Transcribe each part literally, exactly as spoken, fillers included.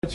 There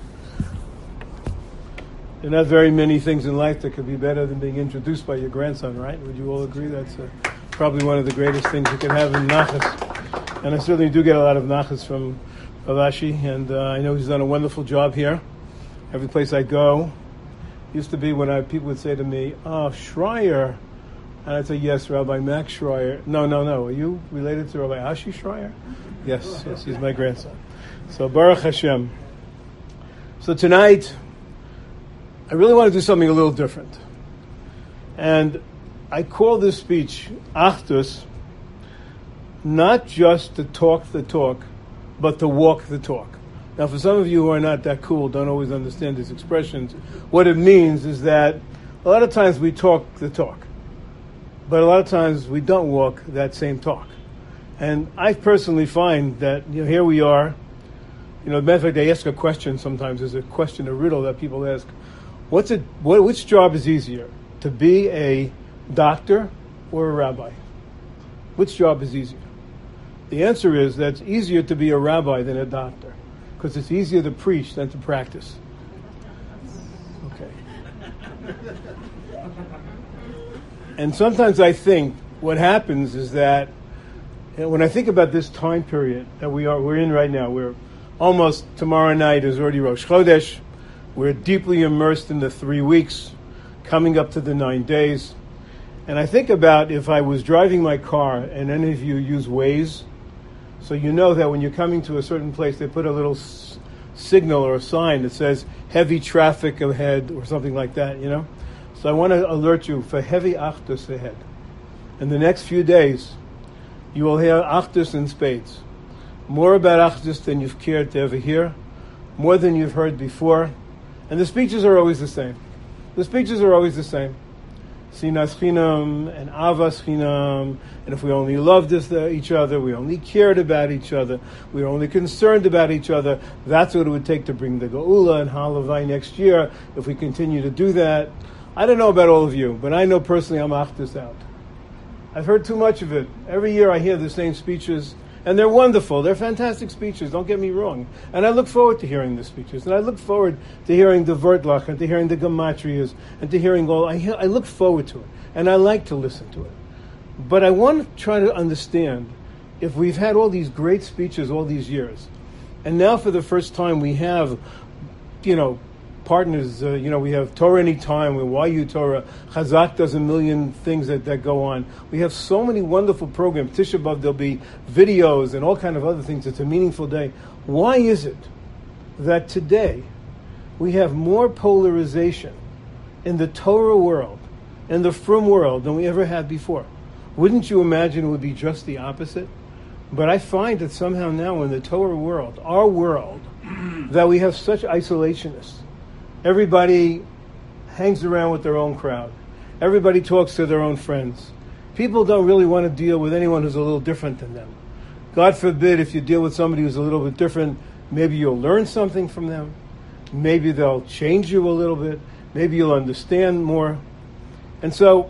are not very many things in life that could be better than being introduced by your grandson, right? Would you all agree? That's uh, probably one of the greatest things you can have in nachas. And I certainly do get a lot of nachas from Avashi, and uh, I know he's done a wonderful job here. Every place I go, used to be when I, people would say to me, "Oh, Schreier," and I'd say, "Yes, Rabbi Max Schreier." No, no, no. Are you related to Rabbi Ashi Schreier? Yes, yes, he's my grandson. So Baruch Hashem. So tonight, I really want to do something a little different. And I call this speech Achdus, not just to talk the talk, but to walk the talk. Now, for some of you who are not that cool, don't always understand these expressions, what it means is that a lot of times we talk the talk, but a lot of times we don't walk that same talk. And I personally find that, you know, here we are. You know, as a matter of fact, they ask a question sometimes. There's a question, a riddle that people ask. What's it? What, which job is easier, to be a doctor or a rabbi? Which job is easier? The answer is that it's easier to be a rabbi than a doctor, because it's easier to preach than to practice. Okay. And sometimes I think what happens is that, you know, when I think about this time period that we are we're in right now, we're almost tomorrow night is already Rosh Chodesh. We're deeply immersed in the three weeks, coming up to the nine days. And I think about if I was driving my car, and any of you use Waze, so you know that when you're coming to a certain place, they put a little s- signal or a sign that says heavy traffic ahead or something like that, you know? So I want to alert you for heavy Achdus ahead. In the next few days, you will hear Achdus in spades. More about Achdus than you've cared to ever hear, more than you've heard before. And the speeches are always the same. The speeches are always the same. Sinas Chinam and Avas Chinam. And if we only loved this, uh, each other, we only cared about each other, we were only concerned about each other, that's what it would take to bring the Geula and Halavai next year, if we continue to do that. I don't know about all of you, but I know personally I'm Achdus out. I've heard too much of it. Every year I hear the same speeches. And they're wonderful. They're fantastic speeches, don't get me wrong. And I look forward to hearing the speeches. And I look forward to hearing the Vertlach and to hearing the Gematrias and to hearing all. I, hear, I look forward to it. And I like to listen to it. But I want to try to understand, if we've had all these great speeches all these years, and now for the first time we have, you know, partners, uh, you know, we have Torah Anytime, with Y U Torah, Chazak does a million things that, that go on. We have so many wonderful programs. Tisha B'Av, there'll be videos and all kind of other things. It's a meaningful day. Why is it that today we have more polarization in the Torah world, in the Frum world, than we ever had before? Wouldn't you imagine it would be just the opposite? But I find that somehow now in the Torah world, our world, that we have such isolationists. Everybody hangs around with their own crowd. Everybody talks to their own friends. People don't really want to deal with anyone who's a little different than them. God forbid if you deal with somebody who's a little bit different, maybe you'll learn something from them. Maybe they'll change you a little bit. Maybe you'll understand more. And so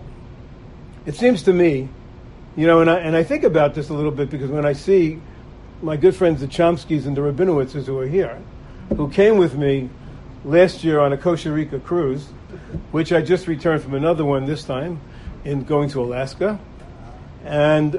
it seems to me, you know, and I, and I think about this a little bit because when I see my good friends, the Chomskys and the Rabinowitzes who are here, who came with me last year on a Kosher Rika cruise, which I just returned from another one this time, in going to Alaska. And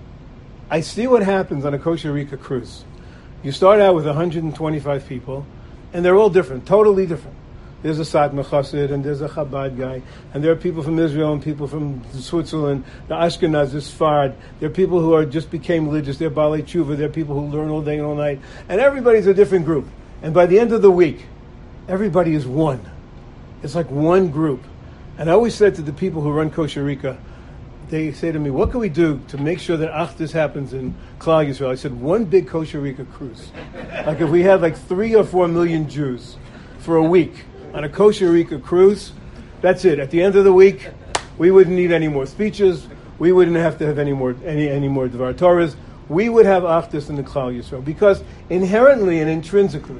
I see what happens on a Kosher Rika cruise. You start out with one hundred twenty-five people, and they're all different, totally different. There's a Satmar Chassid, and there's a Chabad guy, and there are people from Israel and people from Switzerland, the Ashkenaz, the Sfard. There are people who are just became religious. They're Balei Tshuva. There are people who learn all day and all night. And everybody's a different group. And by the end of the week, everybody is one. It's like one group. And I always said to the people who run Kosher Rika, they say to me, what can we do to make sure that Achdus happens in Klal Yisrael? I said, one big Kosher Rika cruise. Like if we had like three or four million Jews for a week on a Kosher Rika cruise, that's it. At the end of the week, we wouldn't need any more speeches. We wouldn't have to have any more any, any more Dvar Torahs. We would have Achdus in the Klal Yisrael. Because inherently and intrinsically,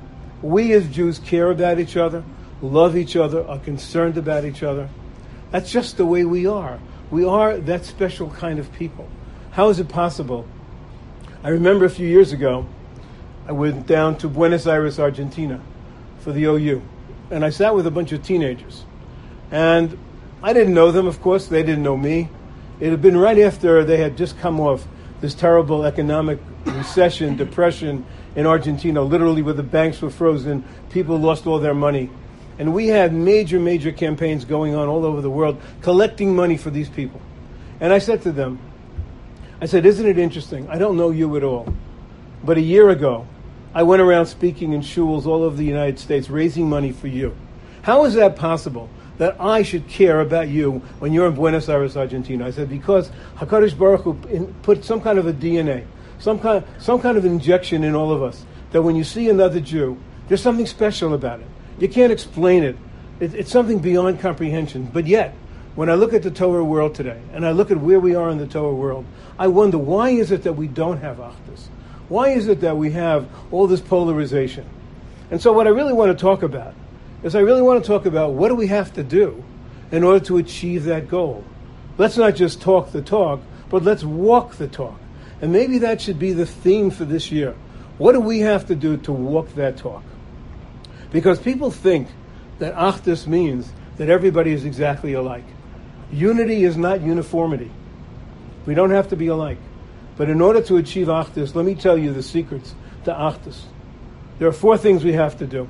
we as Jews care about each other, love each other, are concerned about each other. That's just the way we are. We are that special kind of people. How is it possible? I remember a few years ago, I went down to Buenos Aires, Argentina for the O U. And I sat with a bunch of teenagers. And I didn't know them, of course. They didn't know me. It had been right after they had just come off this terrible economic recession, depression in Argentina, literally where the banks were frozen, people lost all their money. And we had major, major campaigns going on all over the world, collecting money for these people. And I said to them, I said, isn't it interesting? I don't know you at all. But a year ago, I went around speaking in shuls all over the United States, raising money for you. How is that possible? That I should care about you when you're in Buenos Aires, Argentina? I said, because HaKadosh Baruch Hu in, put some kind of a D N A, some kind, some kind of injection in all of us, that when you see another Jew, there's something special about it. You can't explain it. it. It's something beyond comprehension. But yet, when I look at the Torah world today, and I look at where we are in the Torah world, I wonder, why is it that we don't have Achdus? Why is it that we have all this polarization? And so what I really want to talk about is I really want to talk about what do we have to do in order to achieve that goal. Let's not just talk the talk, but let's walk the talk. And maybe that should be the theme for this year. What do we have to do to walk that talk? Because people think that Achdus means that everybody is exactly alike. Unity is not uniformity. We don't have to be alike. But in order to achieve Achdus, let me tell you the secrets to Achdus. There are four things we have to do.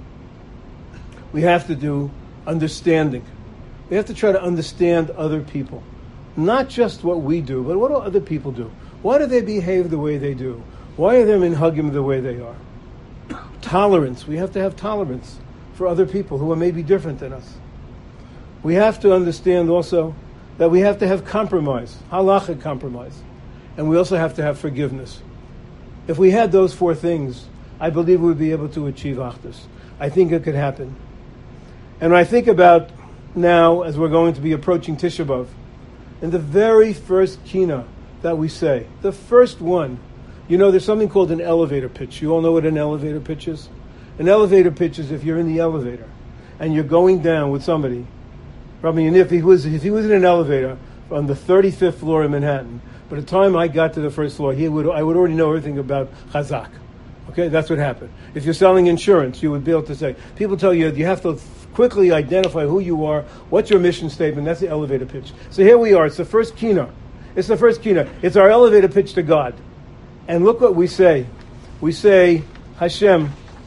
We have to do understanding. We have to try to understand other people. Not just what we do, but what do other people do? Why do they behave the way they do? Why are they minhagim the way they are? Tolerance. We have to have tolerance for other people who are maybe different than us. We have to understand also that we have to have compromise, halachic compromise. And we also have to have forgiveness. If we had those four things, I believe we would be able to achieve Achdus. I think it could happen. And when I think about now, as we're going to be approaching Tisha B'Av, in the very first kina that we say, the first one, you know, there's something called an elevator pitch. You all know what an elevator pitch is? An elevator pitch is if you're in the elevator and you're going down with somebody. I mean, if he was if he was in an elevator on the thirty-fifth floor in Manhattan, by the time I got to the first floor, he would I would already know everything about Chazak. Okay, that's what happened. If you're selling insurance, you would be able to say, people tell you you have to quickly identify who you are, what's your mission statement. That's the elevator pitch. So here we are. It's the first kina. It's the first kina. It's our elevator pitch to God. And look what we say. We say, Hashem,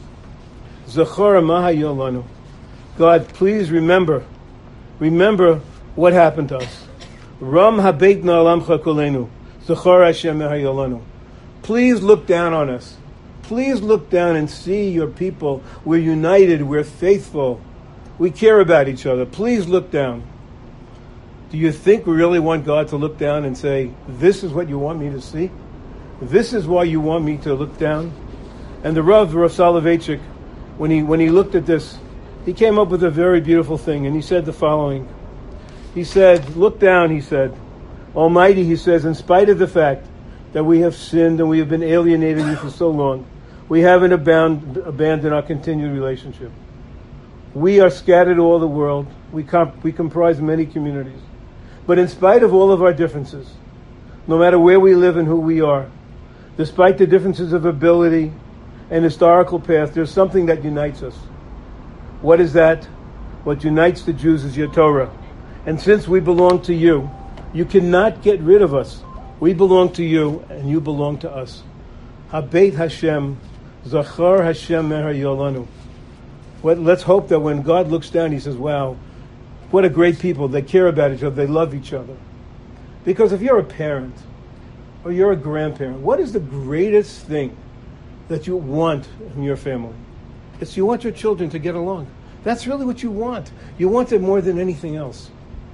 Zachor Mahayil Lanu. God, please remember, remember what happened to us. Ram Habeitna Alamcha Kolenu. Zachor Hashem Mahayil Lanu. Please look down on us. Please look down and see your people. We're united. We're faithful. We care about each other. Please look down. Do you think we really want God to look down and say, this is what you want me to see? This is why you want me to look down? And the Rav, Rav Soloveitchik, when he, when he looked at this, he came up with a very beautiful thing, and he said the following. He said, look down, he said. Almighty, he says, in spite of the fact that we have sinned and we have been alienated you for so long, we haven't abound, abandoned our continued relationship. We are scattered all the world. We, comp- we comprise many communities. But in spite of all of our differences, no matter where we live and who we are, despite the differences of ability and historical path, there's something that unites us. What is that? What unites the Jews is your Torah. And since we belong to you, you cannot get rid of us. We belong to you, and you belong to us. Habeit Hashem, Zachar Hashem Meher Yolanu. Let's hope that when God looks down, he says, wow, what a great people. They care about each other. They love each other. Because if you're a parent or you're a grandparent, what is the greatest thing that you want in your family? It's you want your children to get along. That's really what you want. You want it more than anything else.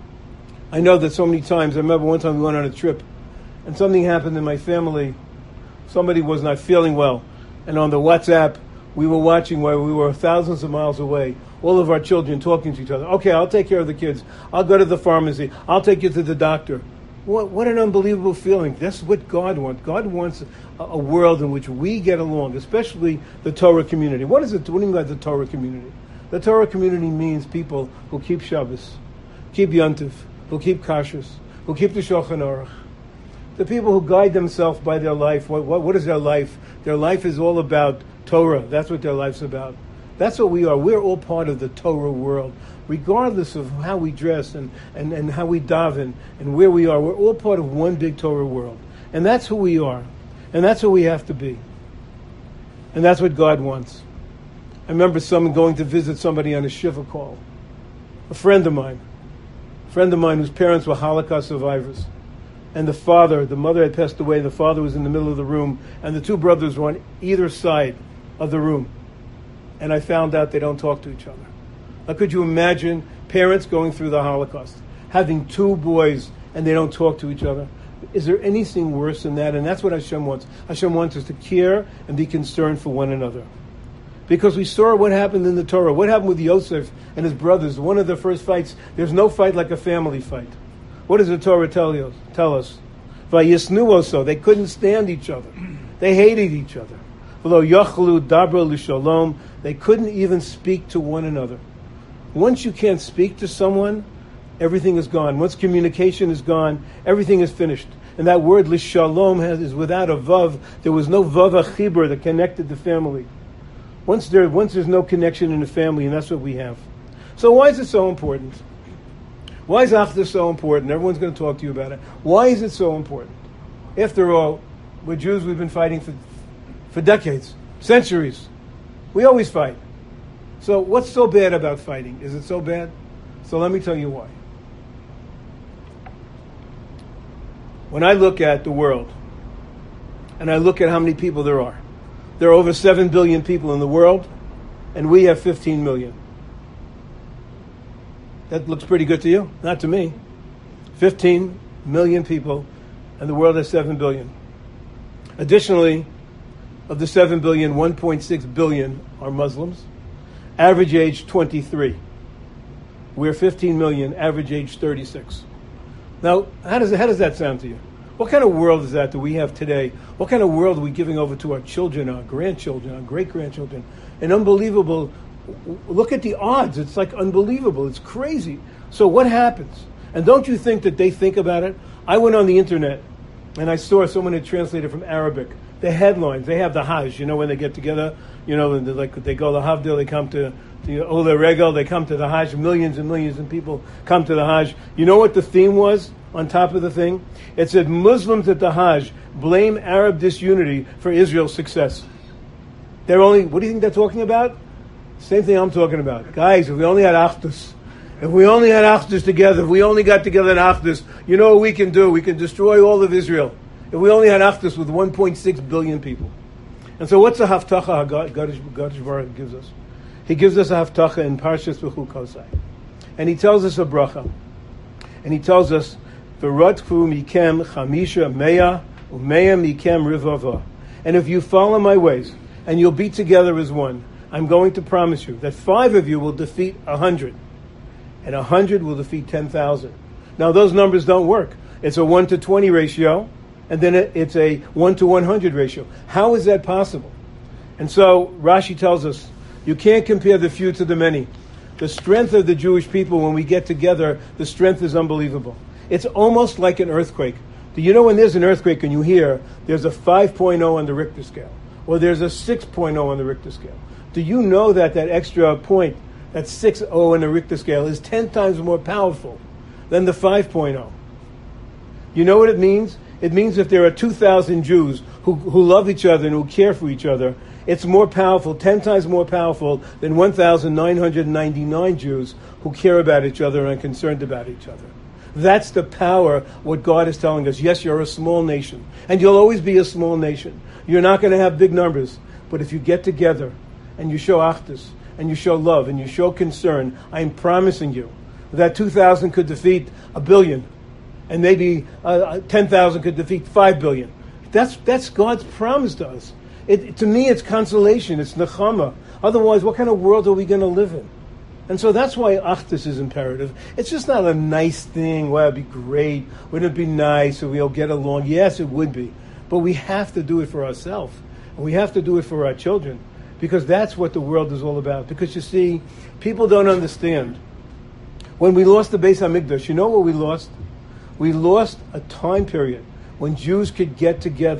I know that so many times, I remember one time we went on a trip and something happened in my family. Somebody was not feeling well. And on the WhatsApp, we were watching while we were thousands of miles away, all of our children talking to each other. Okay, I'll take care of the kids. I'll go to the pharmacy. I'll take you to the doctor. What, what an unbelievable feeling. That's what God wants. God wants a, a world in which we get along, especially the Torah community. What is it? What do you mean by the Torah community? The Torah community means people who keep Shabbos, keep Yontif, who keep Kashrus, who keep the Shulchan Aruch. The people who guide themselves by their life. What, what, what is their life? Their life is all about Torah. That's what their life's about. That's what we are. We're all part of the Torah world. Regardless of how we dress and, and, and how we daven and where we are, we're all part of one big Torah world. And that's who we are. And that's who we have to be. And that's what God wants. I remember someone going to visit somebody on a shiva call. A friend of mine. A friend of mine whose parents were Holocaust survivors. And the father, the mother had passed away, the father was in the middle of the room, and the two brothers were on either side of the room. And I found out they don't talk to each other. Now, could you imagine parents going through the Holocaust, having two boys, and they don't talk to each other? Is there anything worse than that? And that's what Hashem wants. Hashem wants us to care and be concerned for one another. Because we saw what happened in the Torah. What happened with Yosef and his brothers? One of the first fights. There's no fight like a family fight. What does the Torah tell you? Tell us? Vayisnu oso. They couldn't stand each other. They hated each other. V'lo yachlu dabra l'shalom. They couldn't even speak to one another. Once you can't speak to someone, everything is gone. Once communication is gone, everything is finished. And that word l'shalom has, is without a vav. There was no vav achibur that connected the family. Once there, once there's no connection in the family, and that's what we have. So why is it so important? Why is Achdus so important? Everyone's going to talk to you about it. Why is it so important? After all, we're Jews, we've been fighting for, for decades, centuries. We always fight. So what's so bad about fighting? Is it so bad? So let me tell you why. When I look at the world, and I look at how many people there are, there are over seven billion people in the world, and we have fifteen million. That looks pretty good to you? Not to me. fifteen million people, and the world has seven billion. Additionally, of the seven billion, one point six billion are Muslims. Average age twenty-three. We're fifteen million, average age thirty-six. Now, how does, how does that sound to you? What kind of world is that that we have today? What kind of world are we giving over to our children, our grandchildren, our great-grandchildren? An unbelievable, look at the odds. It's like unbelievable. It's crazy. So what happens? And don't you think that they think about it? I went on the internet and I saw someone had translated from Arabic the headlines. They have the Hajj, you know, when they get together, you know, and like they go to Havdil, they come to the Ola Regal, they come to the Hajj. Millions and millions of people come to the Hajj. You know what the theme was on top of the thing? It said, Muslims at the Hajj blame Arab disunity for Israel's success. They're only, what do you think they're talking about? Same thing I'm talking about. Guys, if we only had Achdus, if we only had Achdus together, if we only got together in Achdus, you know what we can do? We can destroy all of Israel. If we only had Achdus with one point six billion people. And so what's the Haftacha God Baruch gives us? He gives us a Haftacha in Parshas B'chukosai. And he tells us a bracha. And he tells us, V'ratfu mikem chamisha meya umeya mikem rivava. And if you follow my ways, and you'll be together as one, I'm going to promise you that five of you will defeat a hundred. And a hundred will defeat ten thousand. Now those numbers don't work. It's a one to twenty ratio. And then it's a one to one hundred ratio. How is that possible? And so Rashi tells us, you can't compare the few to the many. The strength of the Jewish people when we get together, the strength is unbelievable. It's almost like an earthquake. Do you know when there's an earthquake and you hear there's a five point oh on the Richter scale, or there's a six point oh on the Richter scale? Do you know that that extra point, that six point oh on the Richter scale, is ten times more powerful than the five point oh? You know what it means? It means if there are two thousand Jews who, who love each other and who care for each other, it's more powerful, ten times more powerful than one thousand nine hundred ninety-nine Jews who care about each other and are concerned about each other. That's the power, what God is telling us. Yes, you're a small nation, and you'll always be a small nation. You're not going to have big numbers, but if you get together and you show Achdus, and you show love, and you show concern, I'm promising you that two thousand could defeat a billion. And maybe uh, ten thousand could defeat five billion. That's that's God's promise to us. It, to me, it's consolation. It's nechama. Otherwise, what kind of world are we going to live in? And so that's why Achdus is imperative. It's just not a nice thing. Well, it'd be great. Wouldn't it be nice if we all get along? Yes, it would be. But we have to do it for ourselves. And we have to do it for our children. Because that's what the world is all about. Because you see, people don't understand. When we lost the Beis HaMikdash, you know what we lost? We lost a time period when Jews could get together,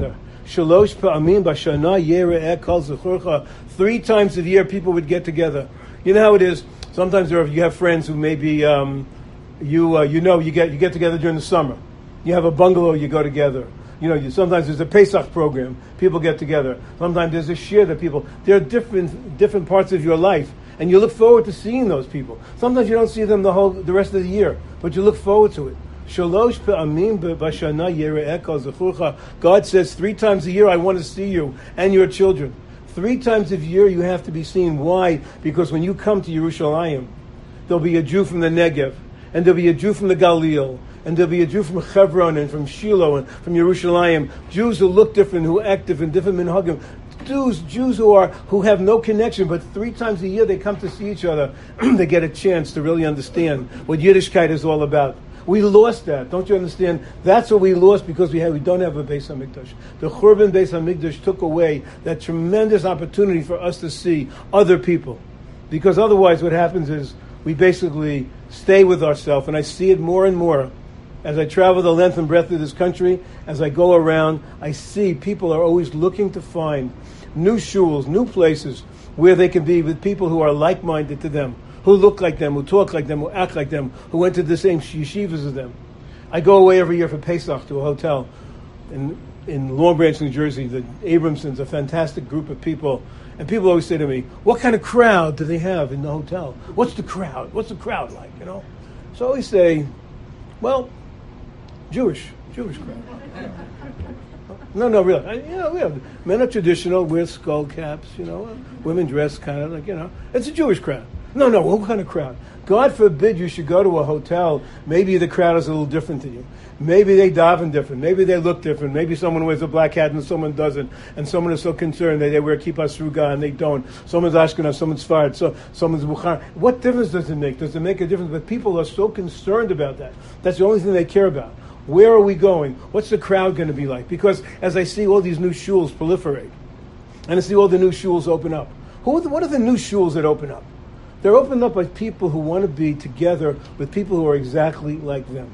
Shalosh pa'amim b'shana yere'eh kol zechurcha. Three times a year, people would get together. You know how it is. Sometimes there are, you have friends who maybe um, you uh, you know you get you get together during the summer. You have a bungalow, you go together. You know, you, sometimes there's a Pesach program. People get together. Sometimes there's a shir that people. There are different different parts of your life, and you look forward to seeing those people. Sometimes you don't see them the whole the rest of the year, but you look forward to it. Shalosh pe'amim b'shana yere'eh kol zechurcha. God says three times a year I want to see you and your children. Three times a year you have to be seen. Why? Because when you come to Yerushalayim, there'll be a Jew from the Negev, and there'll be a Jew from the Galil, and there'll be a Jew from Hebron and from Shiloh and from Yerushalayim. Jews who look different, who act different, different minhagim. Jews, Jews who are who have no connection, but three times a year they come to see each other. They get a chance to really understand what Yiddishkeit is all about. We lost that, don't you understand? That's what we lost because we have we don't have a Beis Hamikdash. The Churban Beis Hamikdash took away that tremendous opportunity for us to see other people, because otherwise, what happens is we basically stay with ourselves, and I see it more and more. As I travel the length and breadth of this country, as I go around, I see people are always looking to find new shuls, new places where they can be with people who are like-minded to them, who look like them, who talk like them, who act like them, who went to the same yeshivas as them. I go away every year for Pesach to a hotel in in Long Branch, New Jersey. The Abramsons, a fantastic group of people. And people always say to me, what kind of crowd do they have in the hotel? What's the crowd? What's the crowd like, you know? So I always say, well, Jewish, Jewish crowd. No, no, really. I, you know, we have, men are traditional, wear skull caps, you know. Women dress kind of like, you know. It's a Jewish crowd. No, no, what kind of crowd? God forbid you should go to a hotel. Maybe the crowd is a little different to you. Maybe they daven different. Maybe they look different. Maybe someone wears a black hat and someone doesn't. And someone is so concerned that they wear kippah sruga and they don't. Someone's Ashkenaz, someone's Sfarad, so someone's Bukhari. What difference does it make? Does it make a difference? But people are so concerned about that. That's the only thing they care about. Where are we going? What's the crowd going to be like? Because as I see all these new shuls proliferate, and I see all the new shuls open up, who are the, what are the new shuls that open up? They're opened up by people who want to be together with people who are exactly like them.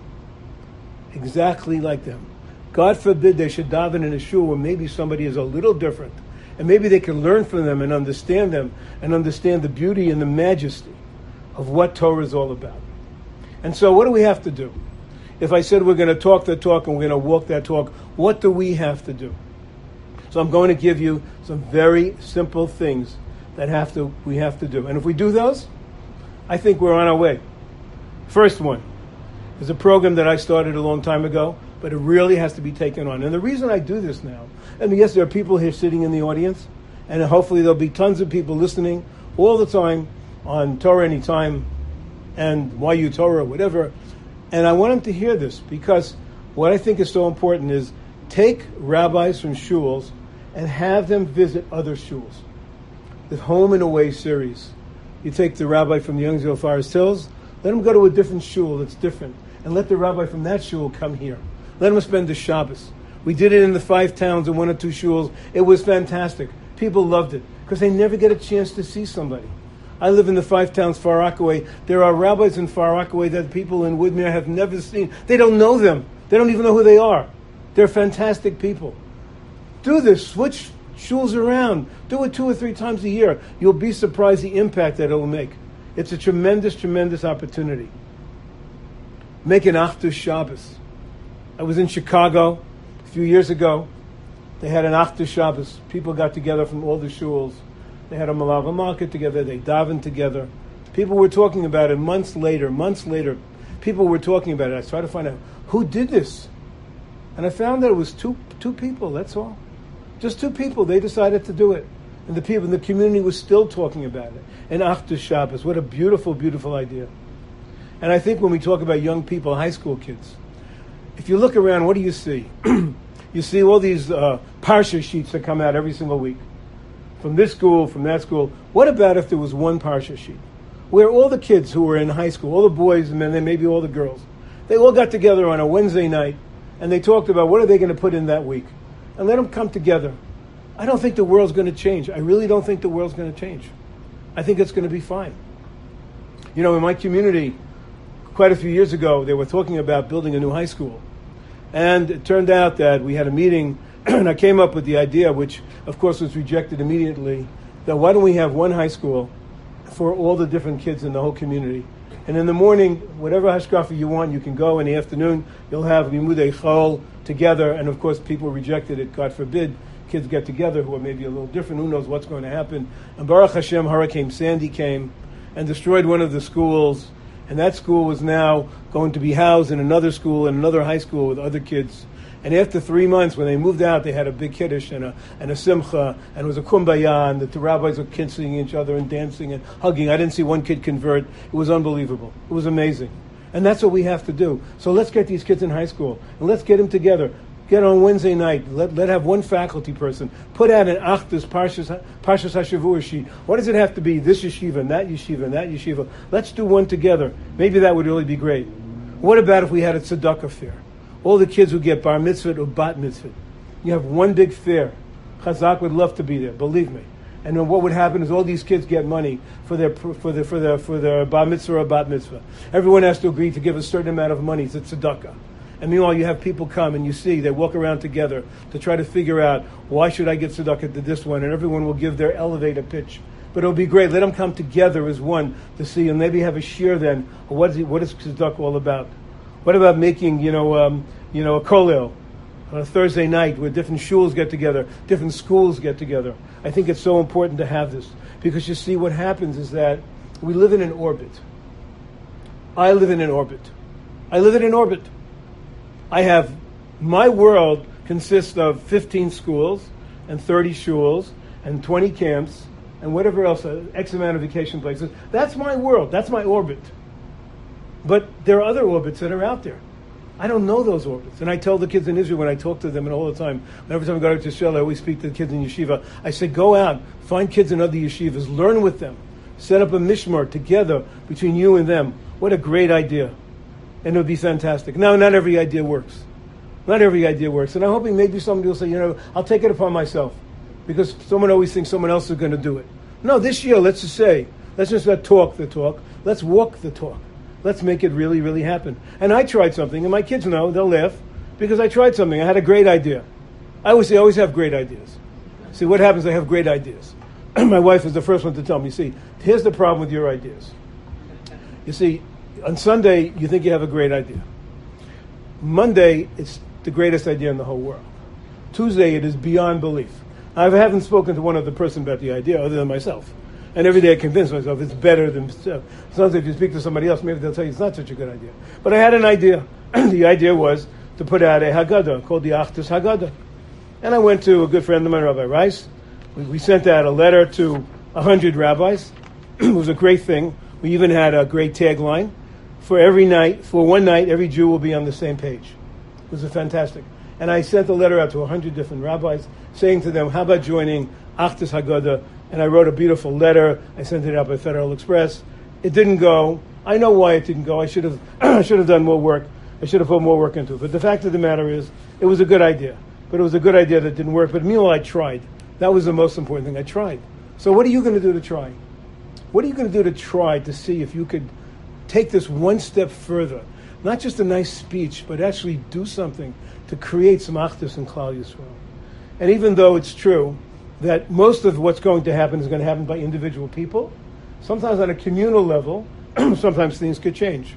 Exactly like them. God forbid they should daven in a shul where maybe somebody is a little different, and maybe they can learn from them and understand them and understand the beauty and the majesty of what Torah is all about. And so what do we have to do? If I said we're going to talk that talk and we're going to walk that talk, what do we have to do? So I'm going to give you some very simple things that have to we have to do. And if we do those, I think we're on our way. First one is a program that I started a long time ago, but it really has to be taken on. And the reason I do this now, I mean, yes, there are people here sitting in the audience, and hopefully there'll be tons of people listening all the time on Torah Anytime and Y U Torah, whatever. And I want them to hear this, because what I think is so important is take rabbis from shuls and have them visit other shuls. The Home and Away series. You take the rabbi from the Youngsville Forest Hills, let him go to a different shul that's different, and let the rabbi from that shul come here. Let him spend the Shabbos. We did it in the five towns and one or two shuls. It was fantastic. People loved it, because they never get a chance to see somebody. I live in the five towns Far Rockaway. There are rabbis in Far Rockaway that people in Woodmere have never seen. They don't know them. They don't even know who they are. They're fantastic people. Do this. Switch shuls around. Do it two or three times a year. You'll be surprised the impact that it will make. It's a tremendous, tremendous opportunity. Make an Achdus Shabbos. I was in Chicago a few years ago. They had an Achdus Shabbos. People got together from all the shuls. They had a Malava market together. They davened together. People were talking about it months later. Months later, people were talking about it. I tried to find out who did this, and I found that it was two two people. That's all, just two people. They decided to do it, and the people in the community was still talking about it. And Achdus Shabbos, what a beautiful, beautiful idea. And I think when we talk about young people, high school kids, if you look around, what do you see? You see all these uh, parsha sheets that come out every single week. From this school, from that school. What about if there was one parsha sheet where all the kids who were in high school, all the boys and then maybe all the girls, they all got together on a Wednesday night and they talked about what are they going to put in that week, and let them come together. I don't think the world's going to change. I really don't think the world's going to change. I think it's going to be fine. You know, in my community, quite a few years ago, they were talking about building a new high school. And it turned out that we had a meeting and I came up with the idea, which of course was rejected immediately, that why don't we have one high school for all the different kids in the whole community? And in the morning, whatever hashkafa you want, you can go. In the afternoon, you'll have limudei chol together. And of course, people rejected it. God forbid kids get together who are maybe a little different. Who knows what's going to happen? And Baruch Hashem, Hurricane Sandy came and destroyed one of the schools. And that school was now going to be housed in another school, in another high school with other kids. And after three months, when they moved out, they had a big kiddush and a, and a simcha, and it was a kumbaya, and the two rabbis were kissing each other and dancing and hugging. I didn't see one kid convert. It was unbelievable. It was amazing. And that's what we have to do. So let's get these kids in high school, and let's get them together. Get on Wednesday night. Let let have one faculty person. Put out an Achdus Parshas Parshas HaShavua sheet. What does it have to be? This yeshiva, and that yeshiva, and that yeshiva. Let's do one together. Maybe that would really be great. What about if we had a tzedakah fair? All the kids who get bar mitzvah or bat mitzvah. You have one big fair. Chazak would love to be there, believe me. And then what would happen is all these kids get money for their for their for their for their bar mitzvah or bat mitzvah. Everyone has to agree to give a certain amount of money. It's a tzedakah. And meanwhile, you have people come and you see they walk around together to try to figure out why should I get tzedakah to this one, and everyone will give their elevator pitch. But it'll be great. Let them come together as one to see, and maybe have a shir then. What is it, what is tzedakah all about? What about making, you know, um, you know, a kollel on a Thursday night where different shuls get together, different schools get together? I think it's so important to have this, because you see what happens is that we live in an orbit. I live in an orbit. I live in an orbit. I have, my world consists of fifteen schools and thirty shuls and twenty camps and whatever else, uh, X amount of vacation places. That's my world. That's my orbit. But there are other orbits that are out there. I don't know those orbits. And I tell the kids in Israel when I talk to them, and all the time, every time I go to Israel, I always speak to the kids in yeshiva. I say, go out, find kids in other yeshivas, learn with them, set up a mishmar together between you and them. What a great idea. And it would be fantastic. Now, not every idea works. Not every idea works. And I'm hoping maybe somebody will say, you know, I'll take it upon myself. Because someone always thinks someone else is going to do it. No, this year, let's just say, let's just not talk the talk. Let's walk the talk. Let's make it really, really happen. And I tried something, and my kids know, they'll laugh, because I tried something. I had a great idea. I always say, I always have great ideas. See, what happens, I have great ideas. My wife is the first one to tell me, see, here's the problem with your ideas. You see, on Sunday, you think you have a great idea. Monday, it's the greatest idea in the whole world. Tuesday, it is beyond belief. I haven't spoken to one other person about the idea other than myself. And every day I convince myself it's better than... Uh, sometimes if you speak to somebody else, maybe they'll tell you it's not such a good idea. But I had an idea. The idea was to put out a Haggadah called the Achdus Haggadah. And I went to a good friend of mine, Rabbi Rice. We, we sent out a letter to a hundred rabbis. It was a great thing. We even had a great tagline. For every night, for one night, every Jew will be on the same page. It was a fantastic. And I sent a letter out to a hundred different rabbis, saying to them, how about joining Achdus Haggadah? And I wrote a beautiful letter. I sent it out by Federal Express. It didn't go. I know why it didn't go. I should have I should have done more work. I should have put more work into it. But the fact of the matter is, it was a good idea. But it was a good idea that didn't work. But meanwhile, I tried. That was the most important thing. I tried. So what are you going to do to try? What are you going to do to try to see if you could take this one step further? Not just a nice speech, but actually do something to create some achdus in Klal Yisrael. And even though it's true that most of what's going to happen is going to happen by individual people, sometimes on a communal level, sometimes things could change.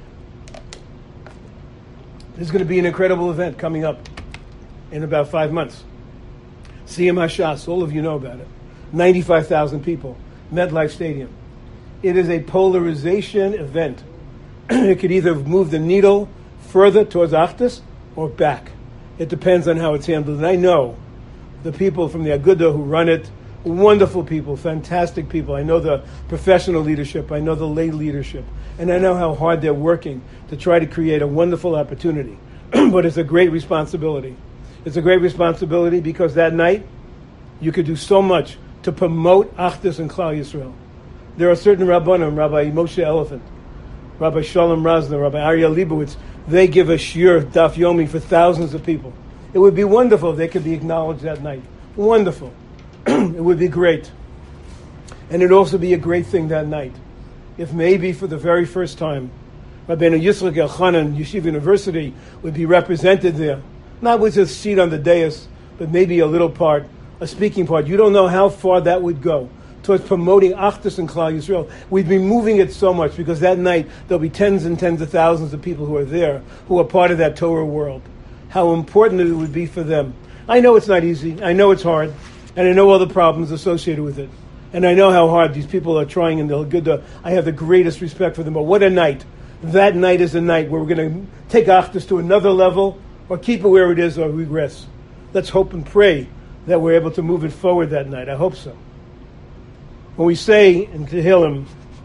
There's going to be an incredible event coming up in about five months. Siyum HaShas, all of you know about it. ninety-five thousand people, MetLife Stadium. It is a polarization event. It could either move the needle further towards Achdus or back. It depends on how it's handled. And I know the people from the Agudah who run it, wonderful people, fantastic people. I know the professional leadership. I know the lay leadership. And I know how hard they're working to try to create a wonderful opportunity. But it's a great responsibility. It's a great responsibility because that night you could do so much to promote Achdus in Klal Yisrael. There are certain Rabbanim, Rabbi Moshe Elephant, Rabbi Shalom Razner, Rabbi Aryeh Leibowitz, they give a shiur daf yomi for thousands of people. It would be wonderful if they could be acknowledged that night. Wonderful. It would be great. And it'd also be a great thing that night if maybe for the very first time Rabbeinu Yitzchak Elchanan, Yeshiva University, would be represented there. Not with a seat on the dais, but maybe a little part, a speaking part. You don't know how far that would go towards promoting Achdus and Klal Yisrael. We'd be moving it so much because that night there'll be tens and tens of thousands of people who are there who are part of that Torah world. How important it would be for them. I know it's not easy. I know it's hard. And I know all the problems associated with it. And I know how hard these people are trying, and they're good. To, I have the greatest respect for them. But what a night. That night is a night where we're going to take Achdus to another level or keep it where it is or regress. Let's hope and pray that we're able to move it forward that night. I hope so. When we say in Tehillim,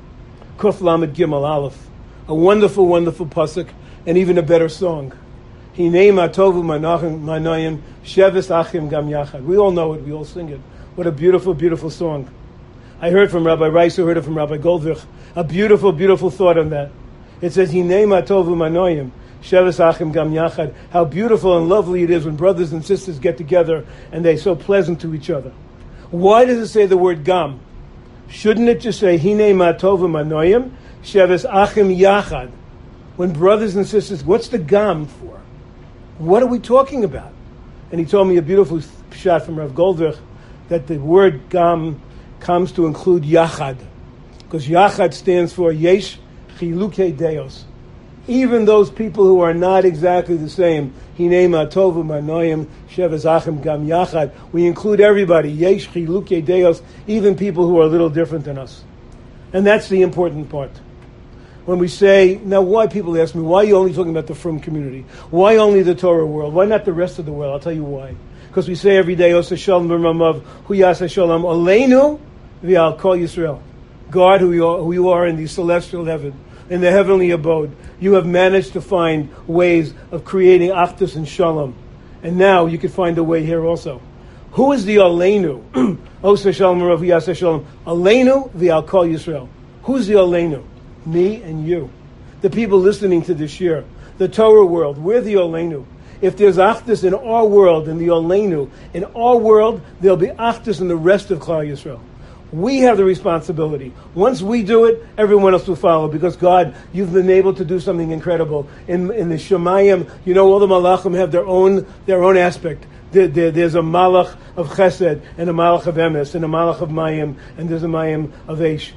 Kuf Lamed Gimel Aleph, a wonderful, wonderful pasuk, and even a better song. Hinei matovu manoyim sheves achim gam yachad. We all know it. We all sing it. What a beautiful, beautiful song. I heard from Rabbi Rice, who heard it from Rabbi Goldvich. A beautiful, beautiful thought on that. It says, Hinei matovu manoyim sheves achim gam yachad. How beautiful and lovely it is when brothers and sisters get together and they're so pleasant to each other. Why does it say the word gam? Shouldn't it just say, Hinei matovu manoyim sheves achim yachad? When brothers and sisters, what's the gam for? What are we talking about? And he told me a beautiful shot from Rav Goldvich that the word gam comes to include yachad, because yachad stands for yesh chilukei deos. Even those people who are not exactly the same, hinei matovu manoyim sheves achim gam yachad, we include everybody, yesh chilukei deos, even people who are a little different than us. And that's the important part. When we say, now why people ask me, why are you only talking about the Frum community? Why only the Torah world? Why not the rest of the world? I'll tell you why. Because we say every day, Osa Shalom B'Ramav, Hu Yasa Shalom Aleinu V'Al Kol Yisrael. God, who you, are, who you are in the celestial heaven, in the heavenly abode, you have managed to find ways of creating Achdus and Shalom. And now you can find a way here also. Who is the Aleinu? Osa Shalom B'Ramav, Hu Yasa Shalom Aleinu V'Al Kol Yisrael. Who's the Aleinu? Me and you. The people listening to this year. The Torah world. We're the Oleinu. If there's Achdus in our world, in the Oleinu, in our world, there'll be Achdus in the rest of Klal Yisrael. We have the responsibility. Once we do it, everyone else will follow, because God, you've been able to do something incredible. In, in the Shemayim, you know, all the Malachim have their own, their own aspect. There, there, there's a Malach of Chesed, and a Malach of Emes, and a Malach of Mayim, and there's a Mayim of Eish.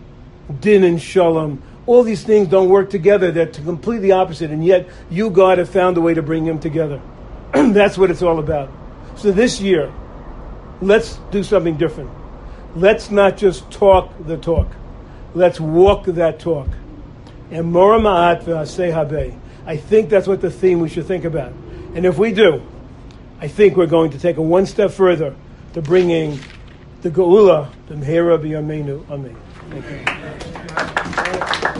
Din and Shalom. All these things don't work together. They're completely opposite. And yet, you, God, have found a way to bring them together. That's what it's all about. So this year, let's do something different. Let's not just talk the talk. Let's walk that talk. And Mora Ma'at V'Aseh Habeh. I think that's what the theme we should think about. And if we do, I think we're going to take it one step further to bringing the Geula, the Mehera B'Yameinu. Amen. Thank you.